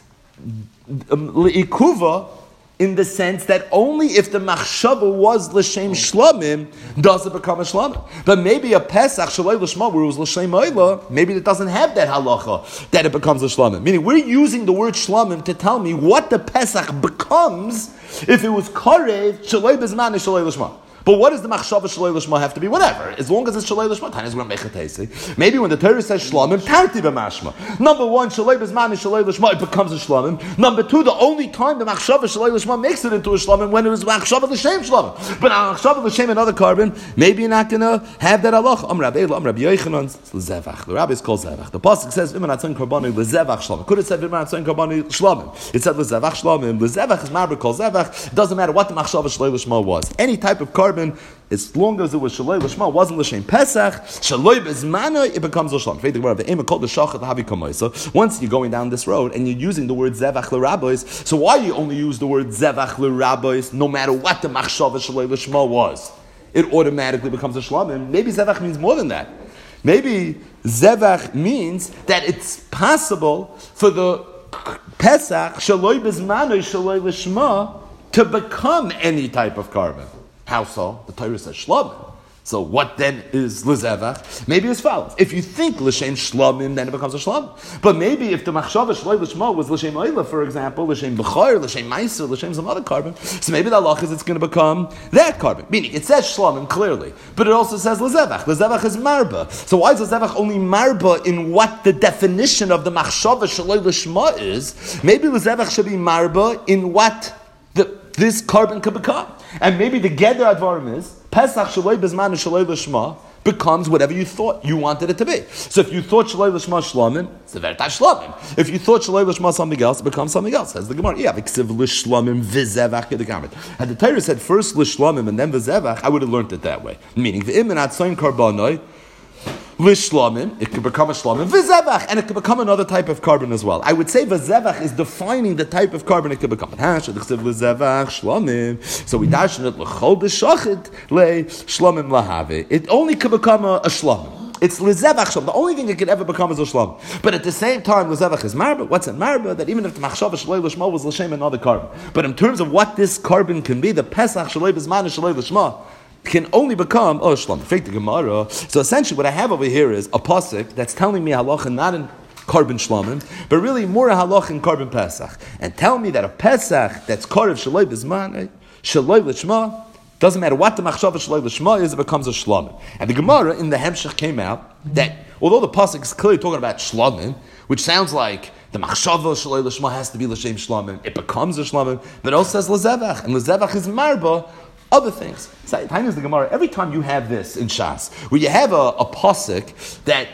le'ikuva, in the sense that only if the machshava was l'shem shlamim does it become a shlamim. But maybe a Pesach shaloi l'shma where it was l'shem oila, maybe it doesn't have that halacha that it becomes a shlamim. Meaning we're using the word shlamim to tell me what the Pesach becomes if it was karev shaloi bezman shaloi l'shma. But what does the machshava shaloi l'shma have to be? Whatever, as long as it's shaloi l'shma. Tanya is going to make a tesi. Maybe when the Torah says shlamim, tarti b'mashma. Number one, shaloi b'zman shaloi l'shma, it becomes a shlamim. Number two, the only time the machshava shaloi l'shma makes it into a shlamim when it was machshava l'shem shlamim. But machshava l'shem another carbon, maybe you're not going to have that halach. Rabbi Yochanan l'zevach. The rabbi is called zevach. The pasuk says v'man atzon karboni l'zevach shlamim. Could it said v'man atzon karboni shlamim? It said l'zevach shlamim. L'zevach is marber called zevach. It doesn't matter what the machshava shaloi l'shma was. Any type of carbon, as long as it was shaloi l'shma, wasn't l'shem Pesach, shaloi bezmana, it becomes l'shlam. Once you're going down this road and you're using the word zevach l'rabbis, so why you only use the word zevach l'rabbis no matter what the machshava shaloi l'shma was? It automatically becomes a shlamim. Maybe zevach means more than that. Maybe zevach means that it's possible for the Pesach shaloi bezmana shaloi l'shma to become any type of carbon. How so? The Torah says shlamim. So what then is lezevach? Maybe as follows. If you think l'shem shlamim, then it becomes a shlam. But maybe if the machshava shloi l'shma was l'shem oila, for example, l'shem b'chor, l'shem ma'isa, l'shem some other carbon, so maybe the halach is it's going to become that carbon. Meaning, it says shlamim clearly, but it also says lezevach. Lezevach is marba. So why is lezevach only marba in what the definition of the machshava shloi l'shma is? Maybe lezevach should be marba in what this carbon could become. And maybe the Geder Advarim is Pesach Shaloi Bezman Shaloi L'Shma becomes whatever you thought you wanted it to be. So if you thought Shaloi L'Shma Shlamim, it's the Verta Shlamim. If you thought Shaloi L'Shma something else, it becomes something else. Says the Gemara. Yeah, V'ksiv L'Shlamim V'zevach Yedekamet. Had the Torah said first L'Shlamim and then V'zevach, I would have learned it that way. Meaning V'im and Atzoin Karbanoi L'shlamim, it could become a shlamim, v'zevach, and it could become another type of carbon as well. I would say v'zevach is defining the type of carbon it could become. So we darshan it l'chol b'shachid le shlamim lahave. It only could become a shlamim. It's l'zevach shlamim. The only thing it could ever become is a shlamim. But at the same time, l'zevach is marba. What's in marba? That even if the machshava shaloi l'shma was l'shem another carbon. But in terms of what this carbon can be, the pesach shaloi b'zman shaloi l'shma can only become shlam. Fake the Gemara. So essentially, what I have over here is a pasuk that's telling me halacha not in carbon shlamim, but really more a halacha in carbon pesach, and tell me that a pesach that's karev shaloi b'zman shaloi l'shma doesn't matter what the machshava shaloi l'shma is, it becomes a shlamim. And the Gemara in the Hemshech came out that although the pasuk is clearly talking about shlamim, which sounds like the machshava shaloi l'shma has to be l'shem shlamim, it becomes a shlamim, but it also says lezevach, and lezevach is marba. Other things. Time is the Gemara. Every time you have this in Shas, where you have a pasuk that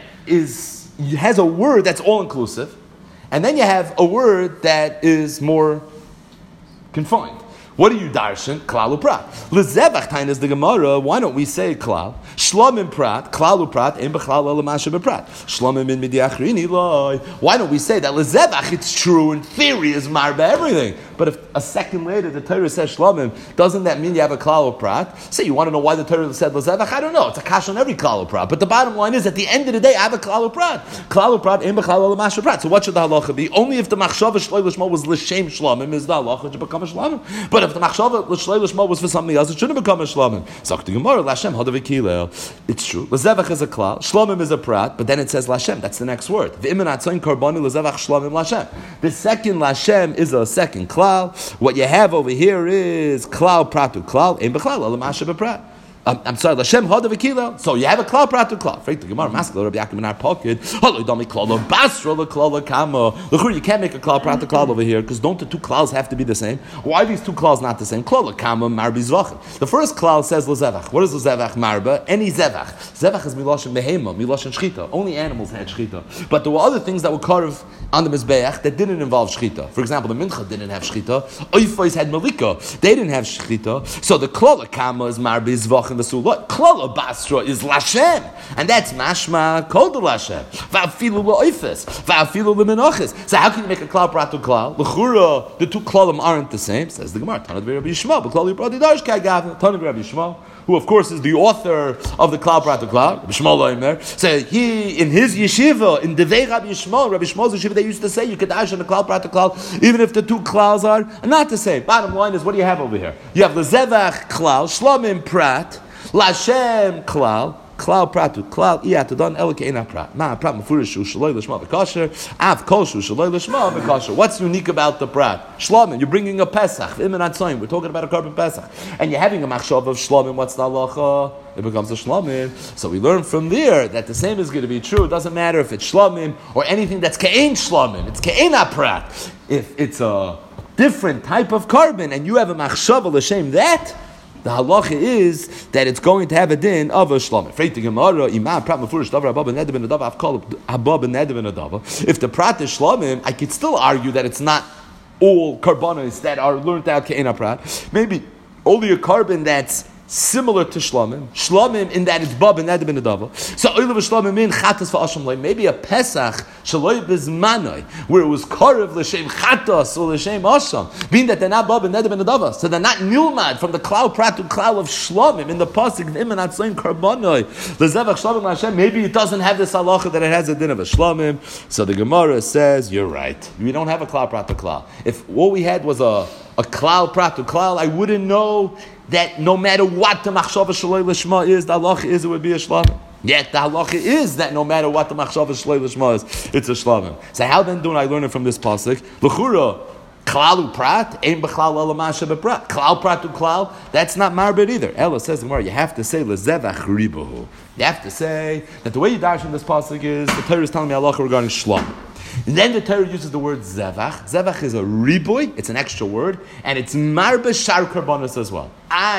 has a word that's all inclusive, and then you have a word that is more confined. What do you darshan? Klal uprat. Lezevach tain is the Gemara. Why don't we say klal? Shlamim prat, klal uprat, ein b'chlal elamasha b'prat. Shlamim in midiachrini loy. Why don't we say that lezevach? It's true in theory is marba everything. But if a second later the Torah says shlamim, doesn't that mean you have a klal uprat? Say you want to know why the Torah said lezevach? I don't know. It's a kash on every klal uprat. But the bottom line is, at the end of the day, I have a klal uprat. Klal uprat, ein b'chlal elamasha b'prat. So what should the halacha be? Only if the machshava shloi l'shma was l'shem shlamim is the halacha to become a shlamim. But if the machshava l'shloi l'shma was for something else, it shouldn't become a shlamim. Zok the Gemara, Lashem hadavikilel. It's true. Lezevach is a klal, shlamim is a prat, but then it says Lashem. That's the next word. V'imin atzoin karbani lezevach shlamim Lashem. The second Lashem is a second klal. What you have over here is klal pratu klal, ein b'chlal elamasha b'prat. I'm sorry, Lashem hada v'kila. So you have a klal pratu klal. Freak the Gemara, Maskal Rabbi Yaakov in our pocket. Halo dami klal basra l'klal kama. L'chur, you can't make a klal pratu klal over here because don't the two klals have to be the same? Why are these two klals not the same? Klal kama marbi zvachim. The first klal says lezevach. What is lezevach marba? Any zevach. Zevach is miloshen behema, miloshen shchita. Only animals had shchita, but there were other things that were carved on the mizbeach that didn't involve shchita. For example, the mincha didn't have shchita. Oifos had malika. They didn't have shchita. So the klal kama is marbi zvachim. Klala Basra is Lashem, and that's mashma kol de Lashem. Va'afilu la'oifes, va'afilu l'menoches. So how can you make a klal pratu klal? L'chura, the two klalim aren't the same. Says the Gemara. Tanad Rabbi Yishmael, but klali bradi darsh kagav. Tanad Rabbi Yishmael, who of course is the author of the klal pratu klal. Rabbi Yishmael Omer. So he in his yeshiva in Devei Rabbi Yishmael's yeshiva, they used to say you could dash on the klal pratu klal even if the two klals are not the same. Bottom line is, what do you have over here? You have lezevach klal, shlamim prat. Lashem klal, klal pratu, klal iyatadon elke ina prat. Ma prat mefurishu shaloi l'shma v'kosher, av koshu shaloi l'shma v'kosher. What's unique about the prat? Shlamim, you're bringing a pesach. We're talking about a carbon pesach, and you're having a machshav of shlamim. What's the halacha? It becomes a shlamim. So we learn from there that the same is going to be true. It doesn't matter if it's shlamim or anything that's ke'ein shlamim. It's ke'eina prat. If it's a different type of carbon and you have a machshav l'shem that, the halacha is that it's going to have a din of a shlamim. If the prat is shlamim, I could still argue that it's not all carbonos that are learned out ke'ena prat. Maybe only a carbon that's similar to shlamim in that it's bab and nedim and adava. So oil of shlamim in chatas va'asham loy. Maybe a pesach shaloi bezmanoi where it was karev l'shem chatas or l'shem asham, being that they're not bab and nedim and adava, so they're not nilmad from the klal prat to klal of shlamim in the pasuk iman atzleim karbonoi lezevach shlamim Hashem. Maybe it doesn't have this halacha that it has a din of a shlamim. So the Gemara says you're right. We don't have a klal prat to klal. If what we had was a klal prat to klal, I wouldn't know that no matter what the machshava shaloi lishma is, the halacha is it would be a shlamim. Yet the halacha is that no matter what the machshava shaloi lishma is, it's a shlamim. So how then do I learn it from this pasuk? L'chura, klal uprat, ein b'chlal elamasha b'prat. Klal prat uklal, that's not marbid either. Ella says the Gemara, you have to say lezevach ribahu. You have to say that the way you darshan this pasuk is the Torah is telling me halacha regarding shlamim. And then the Torah uses the word zevach. Zevach is a riboy, it's an extra word, and it's marba shar karbonos as well.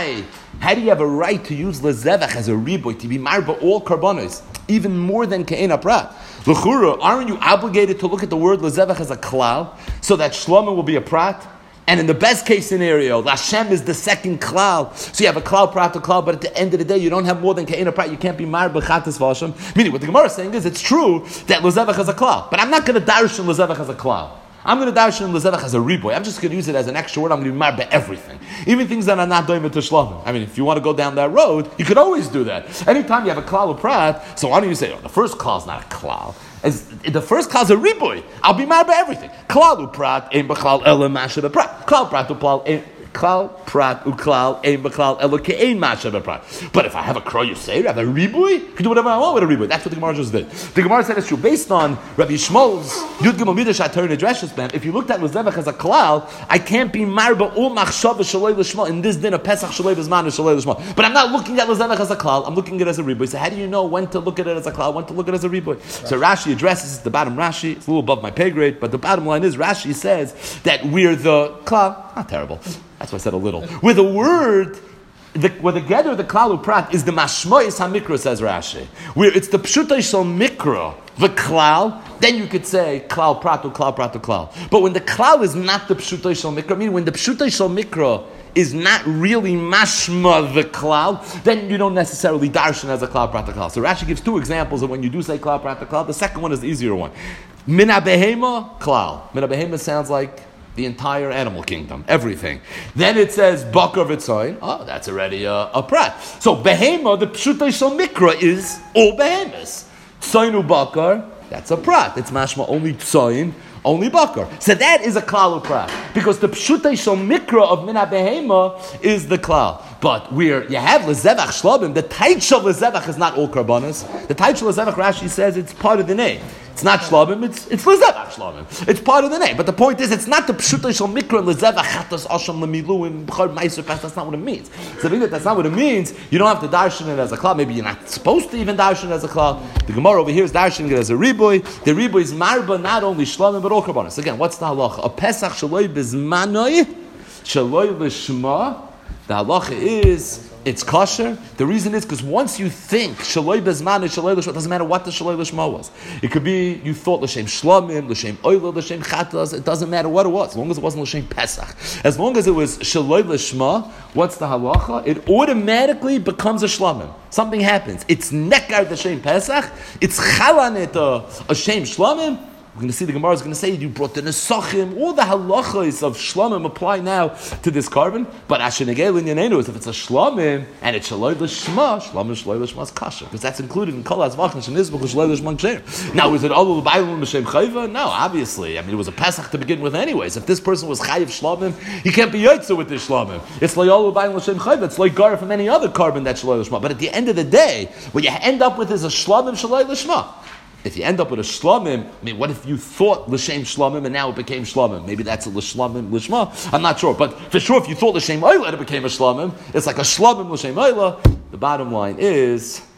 How do you have a right to use lezevach as a riboy, to be marba all karbonos, even more than ke'en prat? L'chura, aren't you obligated to look at the word lezevach as a klal, so that shlomo will be a prat? And in the best case scenario, Lashem is the second klal. So you have a klal, prat, a klal, but at the end of the day, you don't have more than ke'en prat. You can't be mar b'chatas v'ashem. Meaning, what the Gemara is saying is, it's true that lezevach is a klal, but I'm not going to darshan lezevach as a klal. I'm going to darshan lezevach as a riboy. I'm just going to use it as an extra word. I'm going to be mar everything, even things that are not doimah to shlamim. I mean, if you want to go down that road, you could always do that. Anytime you have a klal or prat, so why don't you say, the first klal is not a klal. As the first klal is a riboy. I'll be mad by everything. Klal uprat ein b'klal ela masha b'prat. Klal prat uklal klal prat uklal ein b'klal ela ke'ein masha b'prat. But if I have a kroy yusei, I have a riboy, I can do whatever I want with a riboy. That's what the Gemara just did. The Gemara said it's true. Based on Rabbi Shmuel's Yud Gimel Midrash HaTorah Nedreshes Ben, if you looked at lezevach as a klal, I can't be marba ul machshava shaloi l'shma in this din of Pesach shaloi b'zman shaloi l'shma. But I'm not looking at lezevach as a klal. I'm looking at it as a riboy. So how do you know when to look at it as a klal, when to look at it as a riboy? So Rashi addresses the bottom Rashi. It's a little above my pay grade, but the bottom line is Rashi says that we're the klal. Not terrible. That's why I said a little. With a word, with the gather of the klal uprat is the mashmois hamikra, says Rashi. Where it's the pshutay shel mikra, the klal, then you could say klal prat to klal prat to klal. But when the klal is not the pshutay shel mikra, I mean when the pshutay shel mikra is not really mashma the klal, then you don't necessarily darshan as a klal prat to klal. So Rashi gives two examples of when you do say klal prat to klal. The second one is the easier one. Mina behema klal. Mina behema sounds like the entire animal kingdom, everything. Then it says bakar v'tzayin. Oh, that's already a prat. So behema, the pshutay shel mikra is all behemoths. Tzayin bakar, that's a prat. It's mashma only tzayin, only bakar. So that is a klal prat, because the pshutay shel mikra of mina behema is the klal. But where you have lezevach shlabim, the taich of lezevach is not all karbanas. The taich of lezevach, Rashi says, it's part of the name. It's not shlabim, it's lezevach shlabim. It's part of the name. But the point is, it's not the pshutay shel mikra lezevach chatas asham lemiluim b'char meiser pas. That's not what it means. So that's not what it means. You don't have to darshan it as a klal. Maybe you're not supposed to even darshan it as a klal. The Gemara over here is darshaning it as a riboy. The riboy is marba, not only shlabim but all karbanas. Again, what's the halacha? A pesach shaloi bizmanoi shaloi l'shma. The halacha is, it's kosher. The reason is because once you think shaloi bezman and shaloi l'shma, it doesn't matter what the shaloi l'shma was. It could be you thought l'shem shlamim, l'shem oila, l'shem chatas. It doesn't matter what it was, as long as it wasn't l'shem pesach. As long as it was shaloi l'shma, what's the halacha? It automatically becomes a shlamim. Something happens. It's nekar l'shem pesach. It's chalanit a shem shlamim. We're going to see the Gemara is going to say you brought the nesachim, all the halachas of shlamim apply now to this carbon. But ashenegel in yanenu is if it's a shlamim and it's shaloi l'shma, shaloi l'shma is kasher, because that's included in kol hazvachim shenizbach shaloi l'shma ksher. Now is it all b'ayim l'shem chayva? No, obviously. I mean, it was a pesach to begin with, anyways. If this person was chayiv shlamim, he can't be yotze with this shlamim. It's like all b'ayim l'shem chayva. It's like gar from any other carbon that's shaloi l'shma. But at the end of the day, what you end up with is a shlamim shaloi l'shma. If you end up with a shlamim, I mean, what if you thought l'shem shlamim and now it became shlamim? Maybe that's a l'shlamim l'shma. I'm not sure, but for sure, if you thought l'shem oila and it became a shlamim, it's like a shlamim l'shem oila. The bottom line is